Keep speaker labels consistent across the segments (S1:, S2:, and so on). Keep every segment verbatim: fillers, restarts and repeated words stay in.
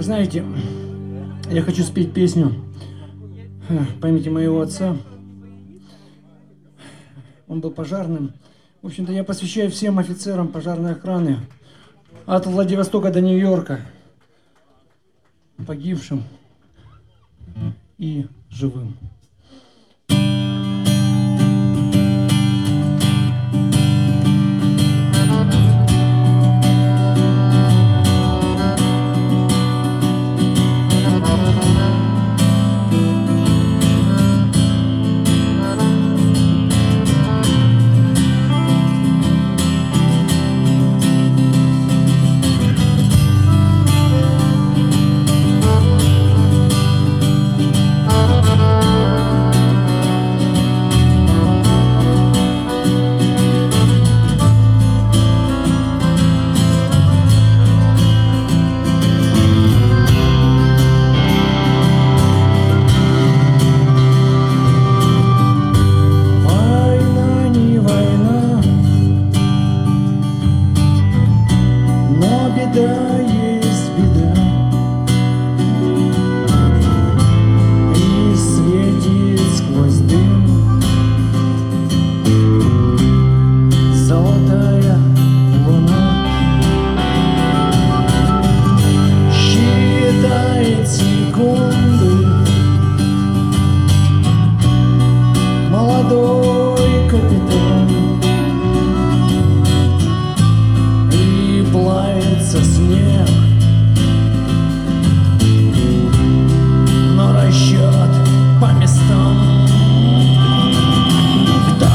S1: знаете, я хочу спеть песню в памяти моего отца. Он был пожарным. В общем-то, я посвящаю всем офицерам пожарной охраны от Владивостока до Нью-Йорка, погибшим и живым. Беда есть беда, и светит сквозь дым золотая луна, считает секунды молодой капитан. Снег, но расчет по местам. Кто,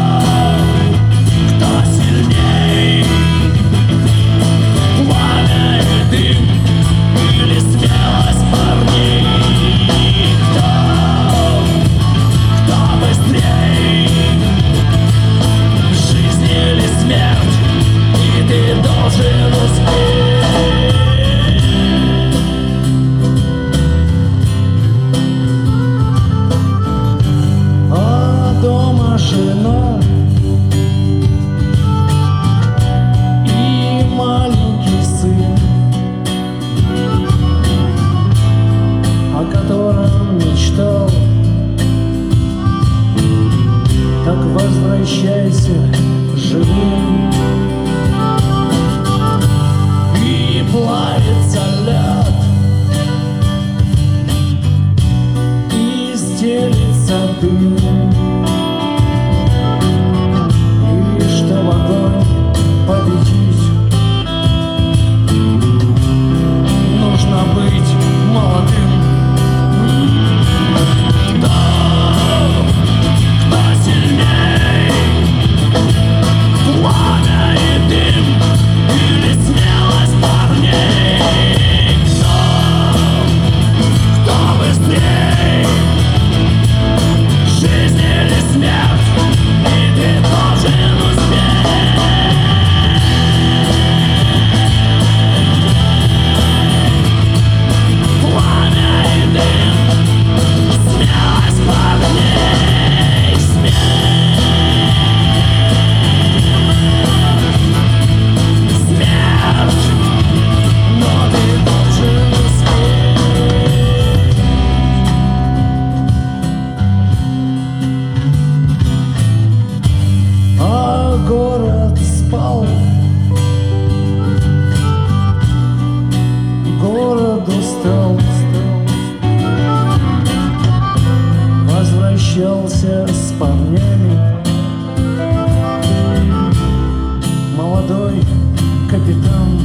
S1: кто сильней? Пламя и дым или смелость парней? Кто, кто быстрей? Жизнь или смерть? И ты должен успеть. А дома жена и маленький сын, о котором мечтал. Так возвращайся живым. Плавится лед и стелится дым, и чтоб огонь победить, нужно быть молодым. Кто, кто сильней? Пламя и дым или смелость парней? Кто, кто быстрей? Жизнь или смерть? И ты должен успеть. Пламя и дым, смелость парней, смерть. Город спал, город устал, возвращался с парнями молодой капитан.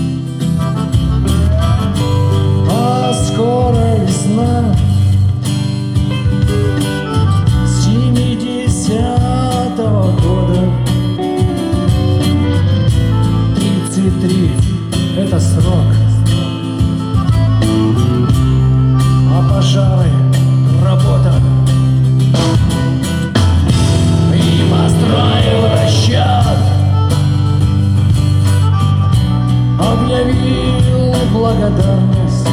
S1: А скоро весна семидесятого года. тридцать три — это срок, а пожары — работа. И построил расчет, объявил благодарность,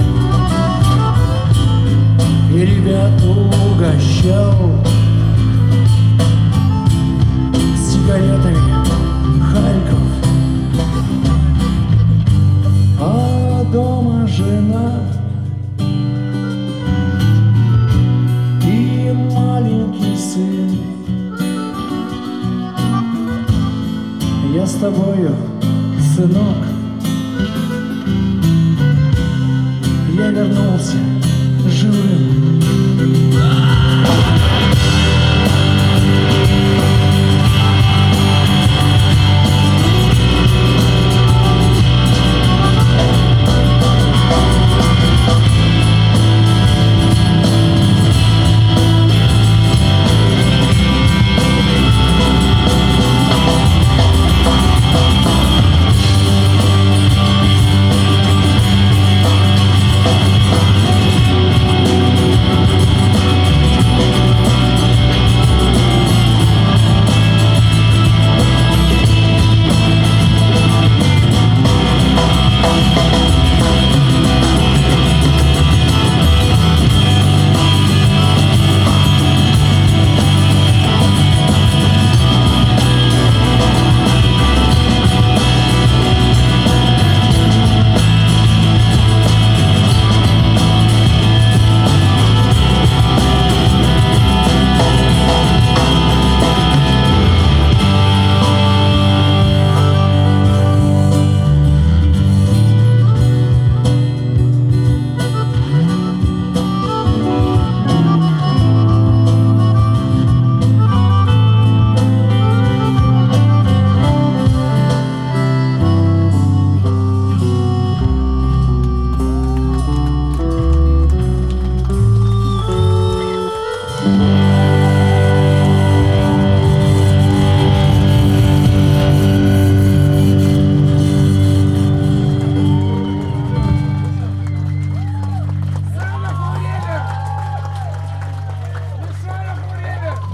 S1: и ребят угощал сигаретами Харьков. А дома жена и маленький сын. Я с тобою, сынок, я вернулся